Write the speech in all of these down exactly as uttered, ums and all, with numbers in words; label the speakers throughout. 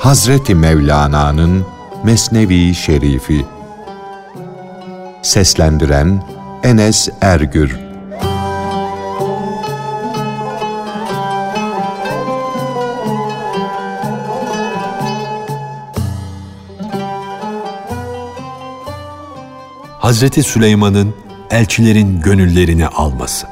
Speaker 1: Hazreti Mevlana'nın Mesnevi Şerifi. Seslendiren Enes Ergür.
Speaker 2: Hazreti Süleyman'ın elçilerin gönüllerini alması.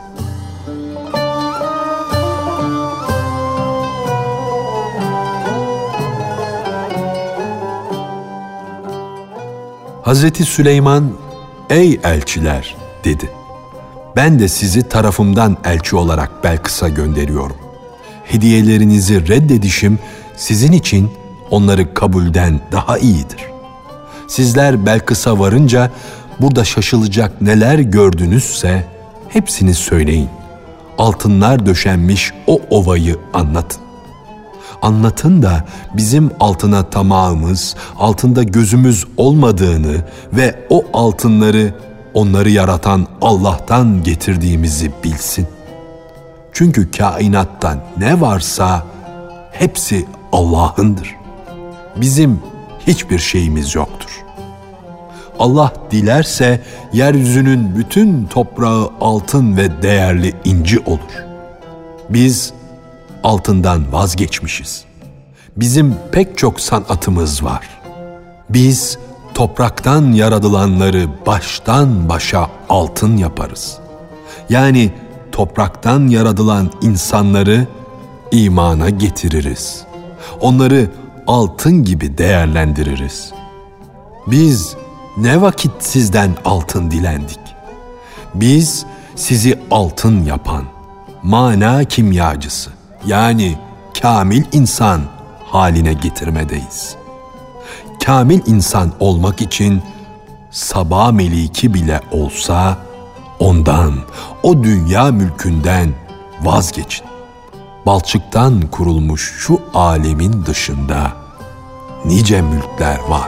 Speaker 2: Hazreti Süleyman, "Ey elçiler," dedi. "Ben de sizi tarafımdan elçi olarak Belkıs'a gönderiyorum. Hediyelerinizi reddedişim sizin için onları kabulden daha iyidir. Sizler Belkıs'a varınca burada şaşılacak neler gördünüzse hepsini söyleyin. Altınlar döşenmiş o ovayı anlatın. Anlatın da bizim altına tamağımız, altında gözümüz olmadığını ve o altınları onları yaratan Allah'tan getirdiğimizi bilsin. Çünkü kainatta ne varsa hepsi Allah'ındır. Bizim hiçbir şeyimiz yoktur. Allah dilerse yeryüzünün bütün toprağı altın ve değerli inci olur. Biz altından vazgeçmişiz. Bizim pek çok sanatımız var. Biz topraktan yaratılanları baştan başa altın yaparız. Yani topraktan yaratılan insanları imana getiririz. Onları altın gibi değerlendiririz. Biz ne vakit sizden altın dilendik? Biz sizi altın yapan, mana kimyacısı, yani kamil insan haline getirmedeyiz. Kamil insan olmak için Saba meliki bile olsa ondan, o dünya mülkünden vazgeçin. Balçıktan kurulmuş şu alemin dışında nice mülkler var.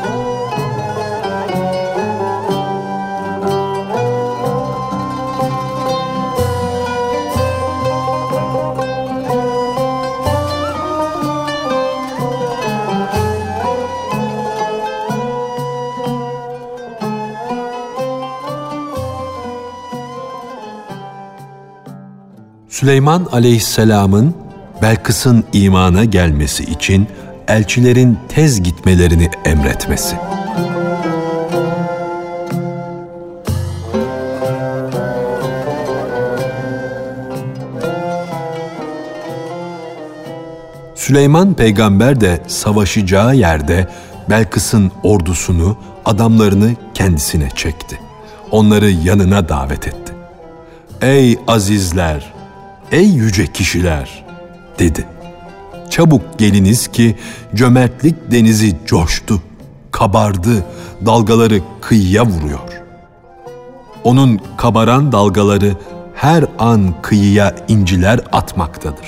Speaker 2: Süleyman Aleyhisselam'ın Belkıs'ın imana gelmesi için elçilerin tez gitmelerini emretmesi. Süleyman peygamber de savaşacağı yerde Belkıs'ın ordusunu, adamlarını kendisine çekti. Onları yanına davet etti. "Ey azizler, ey yüce kişiler," dedi. "Çabuk geliniz ki cömertlik denizi coştu, kabardı, dalgaları kıyıya vuruyor. Onun kabaran dalgaları her an kıyıya inciler atmaktadır.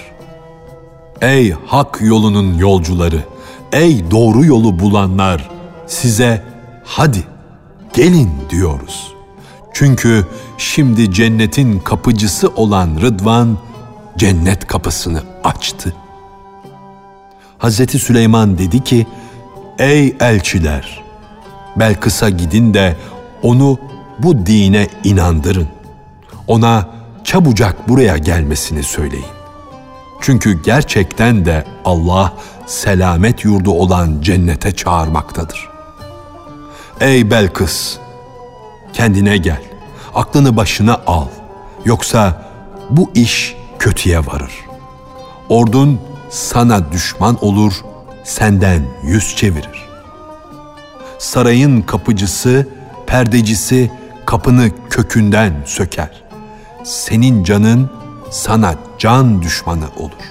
Speaker 2: Ey hak yolunun yolcuları, ey doğru yolu bulanlar, size hadi gelin diyoruz. Çünkü şimdi cennetin kapıcısı olan Rıdvan cennet kapısını açtı." Hazreti Süleyman dedi ki, "Ey elçiler, Belkıs'a gidin de onu bu dine inandırın. Ona çabucak buraya gelmesini söyleyin. Çünkü gerçekten de Allah selamet yurdu olan cennete çağırmaktadır. Ey Belkıs, kendine gel, aklını başına al. Yoksa bu iş kötüye varır. Ordun sana düşman olur, senden yüz çevirir. Sarayın kapıcısı, perdecisi kapını kökünden söker. Senin canın sana can düşmanı olur.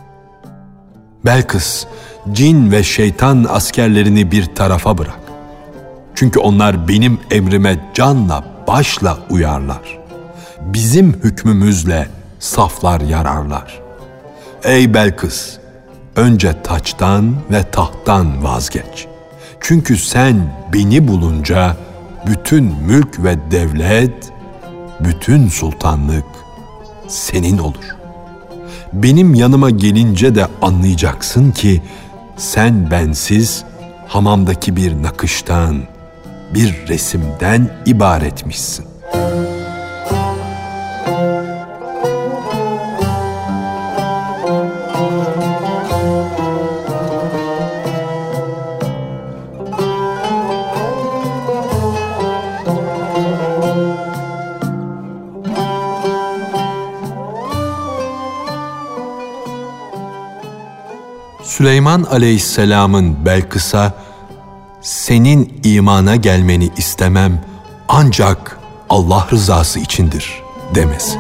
Speaker 2: Belkıs, cin ve şeytan askerlerini bir tarafa bırak. Çünkü onlar benim emrime canla başla uyarlar. Bizim hükmümüzle saflar yararlar. Ey Belkıs, önce taçtan ve tahttan vazgeç. Çünkü sen beni bulunca bütün mülk ve devlet, bütün sultanlık senin olur. Benim yanıma gelince de anlayacaksın ki sen bensiz hamamdaki bir nakıştan, bir resimden ibaretmişsin. Süleyman Aleyhisselam'ın Belkıs'a senin imana gelmeni istemem ancak Allah rızası içindir demesi.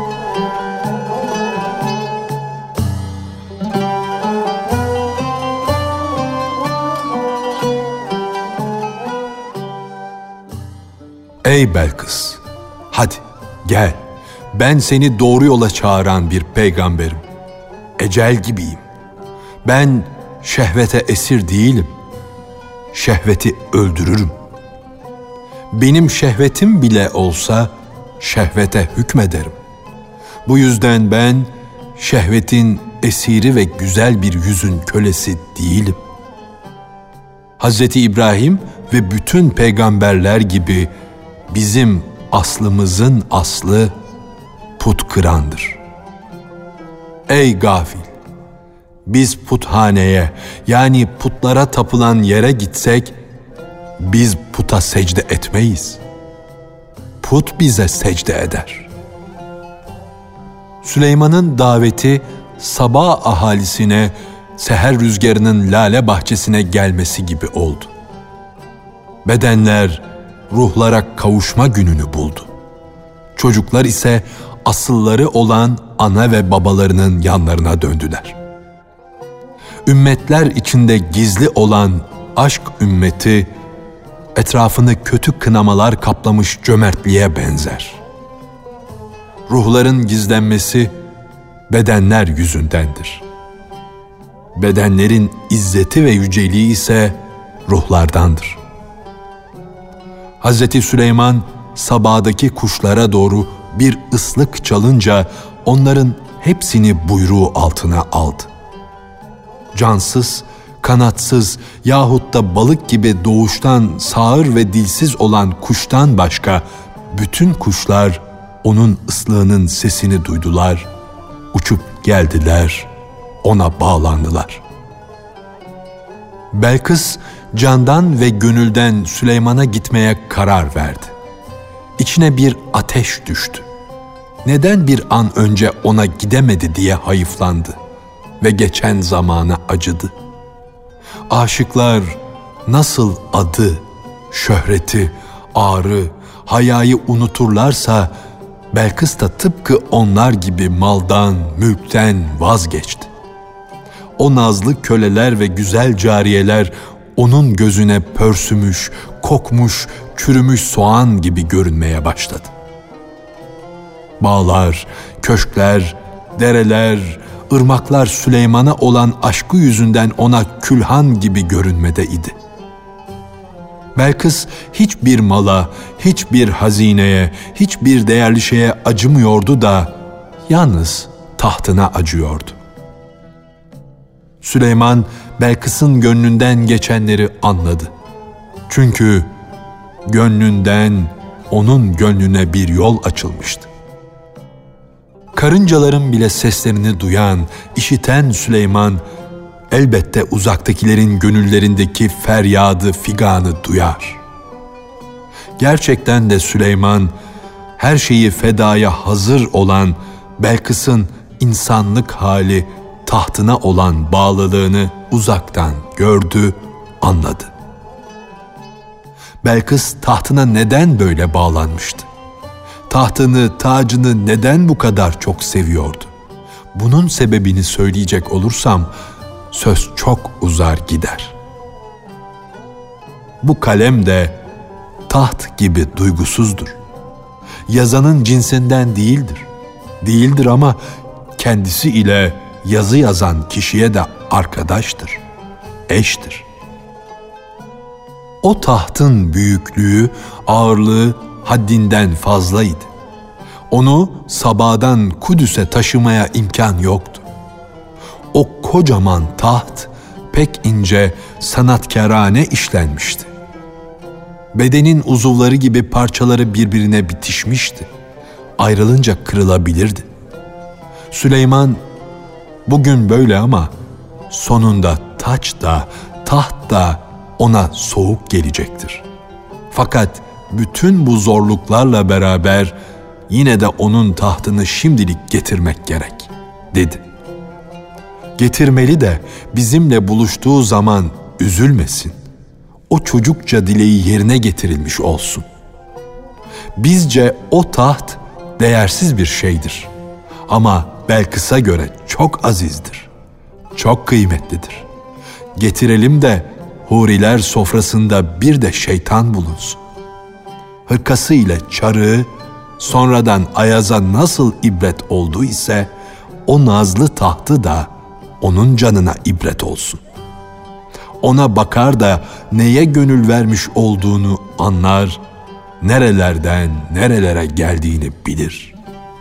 Speaker 2: Ey Belkıs, hadi gel, ben seni doğru yola çağıran bir peygamberim. Ecel gibiyim. Ben şehvete esir değilim. Şehveti öldürürüm. Benim şehvetim bile olsa şehvete hükmederim. Bu yüzden ben şehvetin esiri ve güzel bir yüzün kölesi değilim. Hazreti İbrahim ve bütün peygamberler gibi bizim aslımızın aslı put kırandır. Ey gafil! Biz puthaneye, yani putlara tapılan yere gitsek, biz puta secde etmeyiz. Put bize secde eder. Süleyman'ın daveti sabah ahalisine seher rüzgarının lale bahçesine gelmesi gibi oldu. Bedenler ruhlara kavuşma gününü buldu. Çocuklar ise asılları olan ana ve babalarının yanlarına döndüler. Ümmetler içinde gizli olan aşk ümmeti, etrafını kötü kınamalar kaplamış cömertliğe benzer. Ruhların gizlenmesi bedenler yüzündendir. Bedenlerin izzeti ve yüceliği ise ruhlardandır. Hazreti Süleyman sabahdaki kuşlara doğru bir ıslık çalınca onların hepsini buyruğu altına aldı. Cansız, kanatsız yahut da balık gibi doğuştan sağır ve dilsiz olan kuştan başka bütün kuşlar onun ıslığının sesini duydular, uçup geldiler, ona bağlandılar. Belkıs candan ve gönülden Süleyman'a gitmeye karar verdi. İçine bir ateş düştü. Neden bir an önce ona gidemedi diye hayıflandı ve geçen zamana acıdı. Aşıklar nasıl adı, şöhreti, ağrı, hayayı unuturlarsa Belkıs da tıpkı onlar gibi maldan, mülkten vazgeçti. O nazlı köleler ve güzel cariyeler onun gözüne pörsümüş, kokmuş, çürümüş soğan gibi görünmeye başladı. Bağlar, köşkler, dereler, ırmaklar Süleyman'a olan aşkı yüzünden ona külhan gibi görünmede idi. Belkıs hiçbir mala, hiçbir hazineye, hiçbir değerli şeye acımıyordu da yalnız tahtına acıyordu. Süleyman Belkıs'ın gönlünden geçenleri anladı. Çünkü gönlünden onun gönlüne bir yol açılmıştı. Karıncaların bile seslerini duyan, işiten Süleyman elbette uzaktakilerin gönüllerindeki feryadı, figanı duyar. Gerçekten de Süleyman her şeyi fedaya hazır olan Belkıs'ın insanlık hali, tahtına olan bağlılığını uzaktan gördü, anladı. Belkıs tahtına neden böyle bağlanmıştı? Tahtını, tacını neden bu kadar çok seviyordu? Bunun sebebini söyleyecek olursam söz çok uzar gider. Bu kalem de taht gibi duygusuzdur. Yazanın cinsinden değildir. Değildir ama kendisi ile yazı yazan kişiye de arkadaştır, eştir. O tahtın büyüklüğü, ağırlığı haddinden fazlaydı. Onu Saba'dan Kudüs'e taşımaya imkan yoktu. O kocaman taht pek ince, sanatkârane işlenmişti. Bedenin uzuvları gibi parçaları birbirine bitişmişti. Ayrılınca kırılabilirdi. Süleyman, bugün böyle ama sonunda taç da, taht da ona soğuk gelecektir. Fakat bütün bu zorluklarla beraber yine de onun tahtını şimdilik getirmek gerek, dedi. Getirmeli de bizimle buluştuğu zaman üzülmesin. O çocukça dileği yerine getirilmiş olsun. Bizce o taht değersiz bir şeydir. Ama Belkıs'a göre çok azizdir. Çok kıymetlidir. Getirelim de huriler sofrasında bir de şeytan bulunsun. Hırkası ile çarığı sonradan Ayaz'a nasıl ibret oldu ise o nazlı tahtı da onun canına ibret olsun. Ona bakar da neye gönül vermiş olduğunu anlar, nerelerden nerelere geldiğini bilir.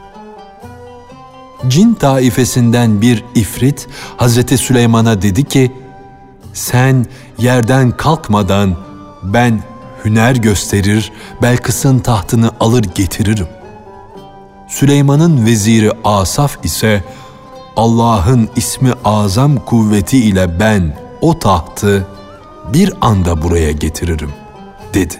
Speaker 2: Cin taifesinden bir ifrit Hazreti Süleyman'a dedi ki, sen yerden kalkmadan ben hüner gösterir, Belkıs'ın tahtını alır getiririm. Süleyman'ın veziri Asaf ise Allah'ın ismi azam kuvveti ile ben o tahtı bir anda buraya getiririm, dedi.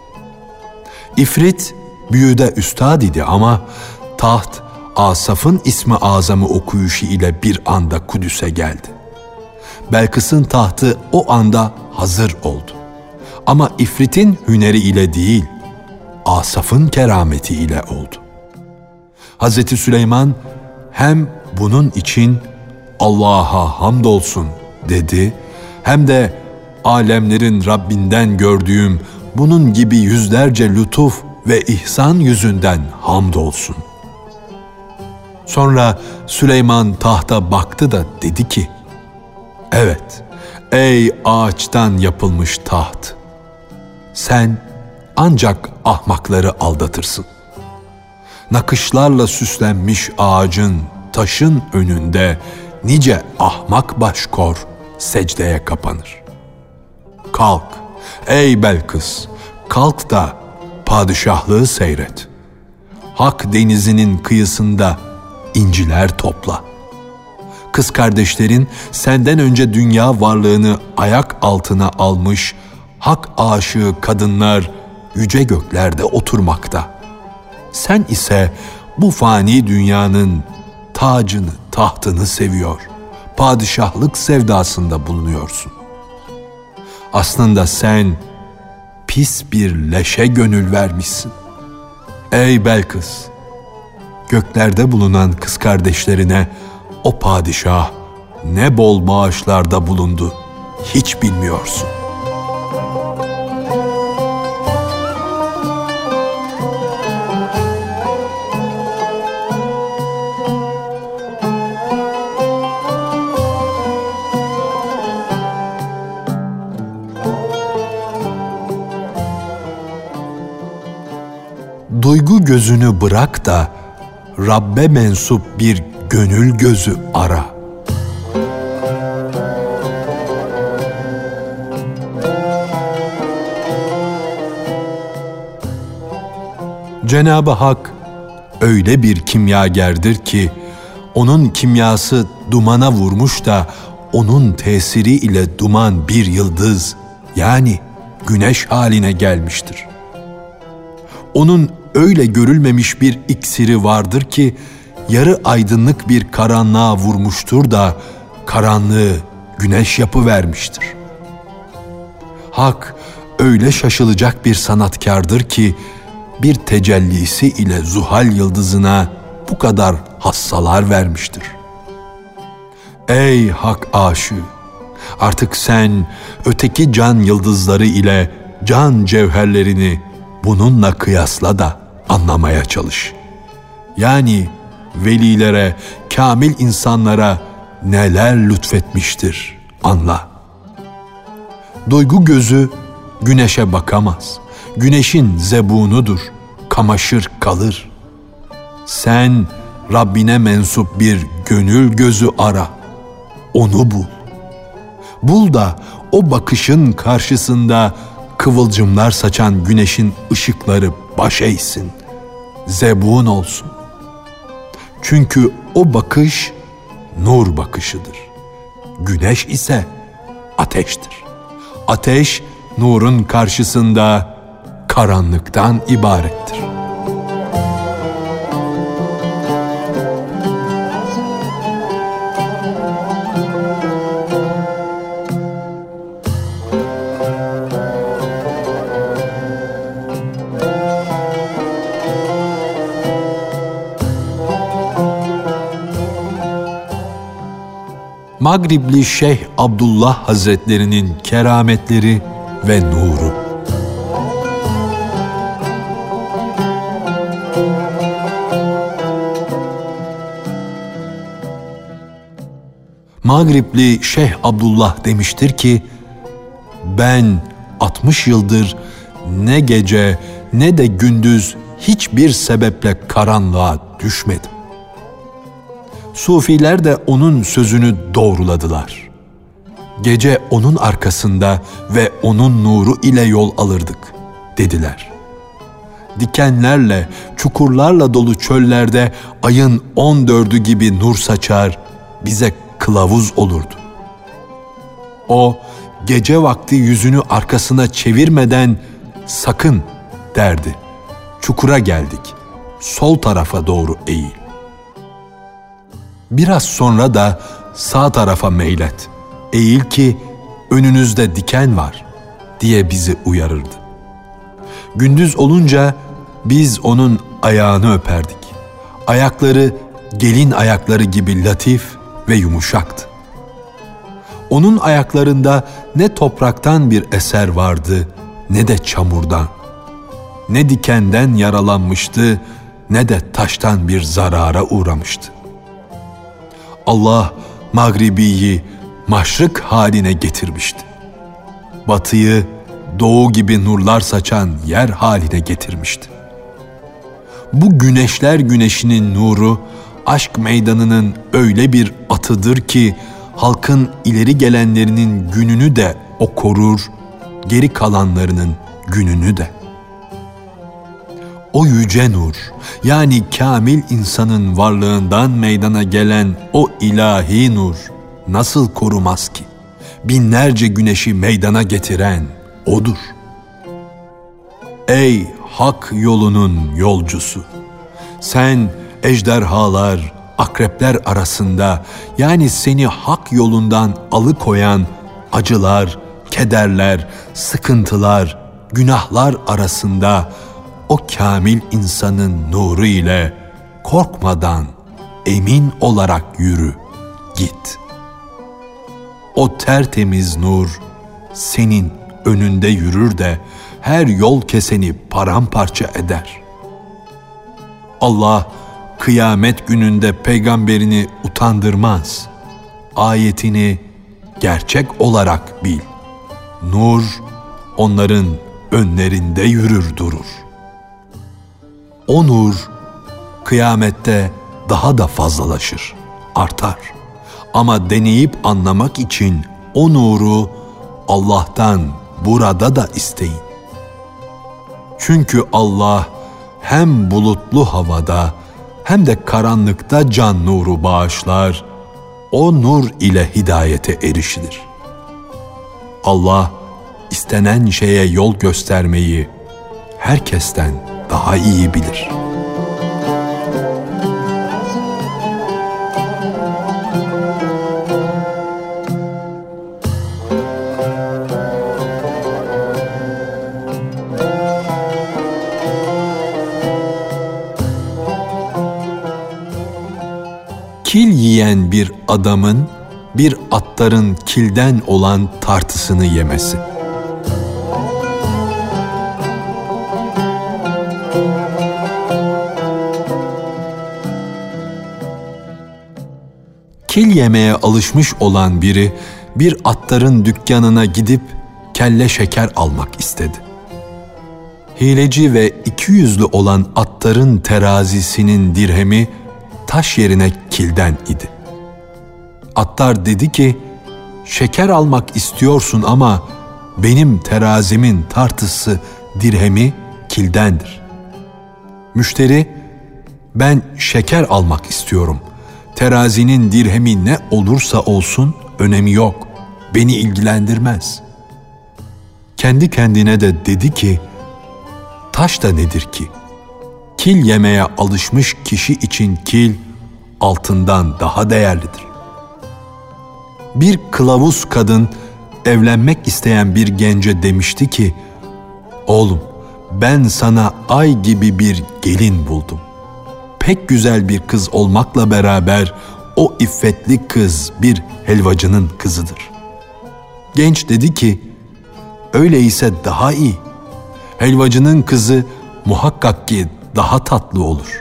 Speaker 2: İfrit büyüde üstad idi ama taht Asaf'ın ismi azamı okuyuşu ile bir anda Kudüs'e geldi. Belkıs'ın tahtı o anda hazır oldu. Ama İfrit'in hüneri ile değil, Asaf'ın kerameti ile oldu. Hazreti Süleyman hem bunun için Allah'a hamdolsun dedi, hem de alemlerin Rabbinden gördüğüm bunun gibi yüzlerce lütuf ve ihsan yüzünden hamdolsun. Sonra Süleyman tahta baktı da dedi ki, evet, ey ağaçtan yapılmış taht, sen ancak ahmakları aldatırsın. Nakışlarla süslenmiş ağacın, taşın önünde nice ahmak başkor secdeye kapanır. Kalk, ey Belkıs, kalk da padişahlığı seyret. Hak denizinin kıyısında inciler topla. Kız kardeşlerin senden önce dünya varlığını ayak altına almış hak aşığı kadınlar yüce göklerde oturmakta. Sen ise bu fani dünyanın tacını, tahtını seviyor, padişahlık sevdasında bulunuyorsun. Aslında sen pis bir leşe gönül vermişsin. Ey Belkıs, göklerde bulunan kız kardeşlerine o padişah ne bol bağışlarda bulundu, hiç bilmiyorsun. Duygu gözünü bırak da Rabbe mensup bir gönül gözü ara. Cenab-ı Hak öyle bir kimyagerdir ki onun kimyası dumana vurmuş da onun tesiri ile duman bir yıldız, yani güneş haline gelmiştir. Onun öyle görülmemiş bir iksiri vardır ki yarı aydınlık bir karanlığa vurmuştur da karanlığı güneş yapıvermiştir. Hak öyle şaşılacak bir sanatkardır ki bir tecellisi ile Zuhal yıldızına bu kadar hassalar vermiştir. Ey hak aşığı! Artık sen öteki can yıldızları ile can cevherlerini bununla kıyasla da anlamaya çalış. Yani velilere, kamil insanlara neler lütfetmiştir, anla. Duygu gözü güneşe bakamaz. Güneşin zebunudur, kamaşır kalır. Sen Rabbine mensup bir gönül gözü ara, onu bul. Bul da o bakışın karşısında kıvılcımlar saçan güneşin ışıkları baş eğsin, zebun olsun. Çünkü o bakış nur bakışıdır. Güneş ise ateştir. Ateş nurun karşısında karanlıktan ibarettir. Magribli Şeyh Abdullah Hazretlerinin kerametleri ve nuru. Magribli Şeyh Abdullah demiştir ki, ben altmış yıldır ne gece ne de gündüz hiçbir sebeple karanlığa düşmedim. Sufiler de onun sözünü doğruladılar. Gece onun arkasında ve onun nuru ile yol alırdık, dediler. Dikenlerle, çukurlarla dolu çöllerde ayın on dördü gibi nur saçar, bize kılavuz olurdu. O, gece vakti yüzünü arkasına çevirmeden sakın derdi. Çukura geldik, sol tarafa doğru eğil. Biraz sonra da sağ tarafa meylet, eğil ki önünüzde diken var diye bizi uyarırdı. Gündüz olunca biz onun ayağını öperdik. Ayakları gelin ayakları gibi latif ve yumuşaktı. Onun ayaklarında ne topraktan bir eser vardı, ne de çamurdan. Ne dikenden yaralanmıştı, ne de taştan bir zarara uğramıştı. Allah Magribi'yi maşrık haline getirmişti. Batıyı doğu gibi nurlar saçan yer haline getirmişti. Bu güneşler güneşinin nuru, aşk meydanının öyle bir atıdır ki, halkın ileri gelenlerinin gününü de o korur, geri kalanlarının gününü de. O yüce nur, yani kamil insanın varlığından meydana gelen o ilahi nur nasıl korumaz ki? Binlerce güneşi meydana getiren O'dur. Ey hak yolunun yolcusu! Sen ejderhalar, akrepler arasında, yani seni hak yolundan alıkoyan acılar, kederler, sıkıntılar, günahlar arasında o kamil insanın nuru ile korkmadan emin olarak yürü, git. O tertemiz nur senin önünde yürür de her yol keseni paramparça eder. Allah kıyamet gününde peygamberini utandırmaz. Ayetini gerçek olarak bil. Nur onların önlerinde yürür durur. O nur kıyamette daha da fazlalaşır, artar. Ama deneyip anlamak için o nuru Allah'tan burada da isteyin. Çünkü Allah hem bulutlu havada hem de karanlıkta can nuru bağışlar, o nur ile hidayete erişilir. Allah istenen şeye yol göstermeyi herkesten daha iyi bilir. Kil yiyen bir adamın bir attarın kilden olan tartısını yemesi. Kil yemeye alışmış olan biri bir attarın dükkanına gidip kelle şeker almak istedi. Hileci ve iki yüzlü olan attarın terazisinin dirhemi taş yerine kilden idi. Attar dedi ki, şeker almak istiyorsun ama benim terazimin tartısı, dirhemi kildendir. Müşteri, ben şeker almak istiyorum. Terazinin dirhemi ne olursa olsun önemi yok. Beni ilgilendirmez. Kendi kendine de dedi ki, taş da nedir ki? Kil yemeye alışmış kişi için kil altından daha değerlidir. Bir kılavuz kadın evlenmek isteyen bir gence demişti ki, oğlum ben sana ay gibi bir gelin buldum. Pek güzel bir kız olmakla beraber o iffetli kız bir helvacının kızıdır. Genç dedi ki, öyleyse daha iyi. Helvacının kızı muhakkak ki daha tatlı olur.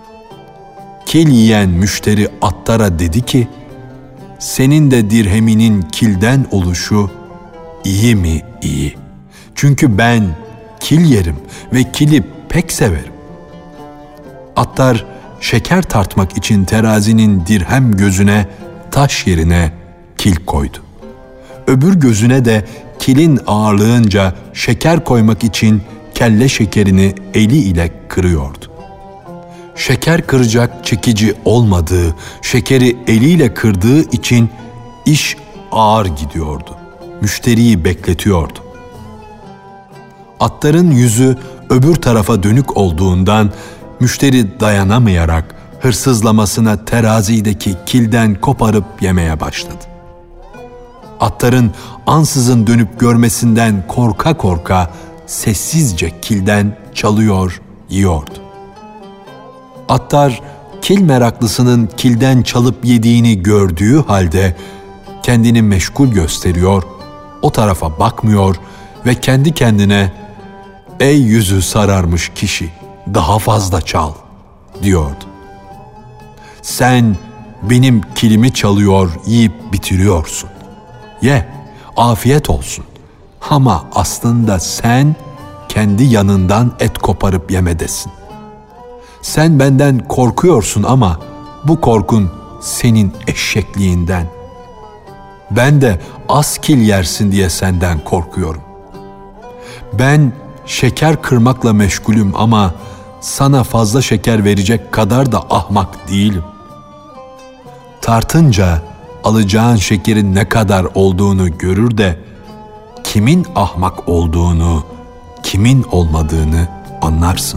Speaker 2: Kil yiyen müşteri Attar'a dedi ki, senin de dirheminin kilden oluşu iyi mi iyi? Çünkü ben kil yerim ve kili pek severim. Attar şeker tartmak için terazinin dirhem gözüne taş yerine kil koydu. Öbür gözüne de kilin ağırlığınca şeker koymak için kelle şekerini eli ile kırıyordu. Şeker kıracak çekici olmadığı, şekeri eliyle kırdığı için iş ağır gidiyordu. Müşteriyi bekletiyordu. Attarın yüzü öbür tarafa dönük olduğundan müşteri dayanamayarak hırsızlamasına terazideki kilden koparıp yemeye başladı. Attarın ansızın dönüp görmesinden korka korka sessizce kilden çalıyor, yiyordu. Attar kil meraklısının kilden çalıp yediğini gördüğü halde kendini meşgul gösteriyor, o tarafa bakmıyor ve kendi kendine "Ey yüzü sararmış kişi, daha fazla çal," diyordu. Sen benim kilimi çalıyor, yiyip bitiriyorsun. Ye, afiyet olsun. Ama aslında sen kendi yanından et koparıp yemedesin. Sen benden korkuyorsun ama bu korkun senin eşekliğinden. Ben de az kil yersin diye senden korkuyorum. Ben şeker kırmakla meşgulüm ama sana fazla şeker verecek kadar da ahmak değilim. Tartınca alacağın şekerin ne kadar olduğunu görür de kimin ahmak olduğunu, kimin olmadığını anlarsın.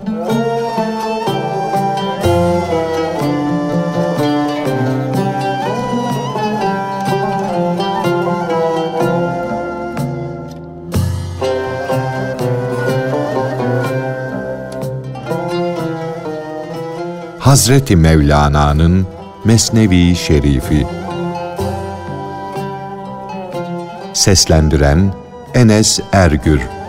Speaker 1: Hazreti Mevlana'nın Mesnevi Şerifi. Seslendiren Enes Ergür.